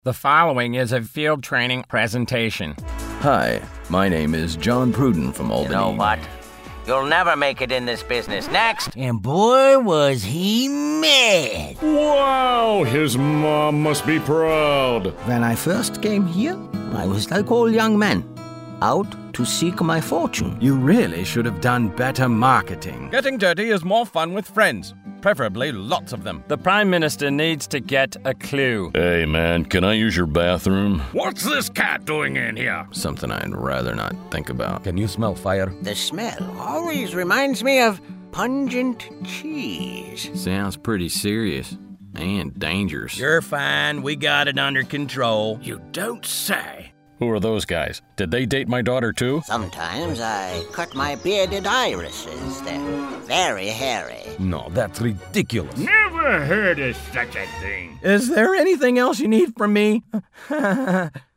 The following is a field training presentation. Hi, my name is John Pruden from Albany. You know what? You'll never make it in this business. Next! And boy, was he mad. Wow, his mom must be proud. When I first came here, I was like all young men, out to seek my fortune. You really should have done better marketing. Getting dirty is more fun with friends. Preferably lots of them. The Prime Minister needs to get a clue. Hey, man, can I use your bathroom? What's this cat doing in here? Something I'd rather not think about. Can you smell fire? The smell always reminds me of pungent cheese. Sounds pretty serious and dangerous. You're fine. We got it under control. You don't say. Who are those guys? Did they date my daughter, too? Sometimes I cut my bearded irises. They're very hairy. No, that's ridiculous. Never heard of such a thing. Is there anything else you need from me?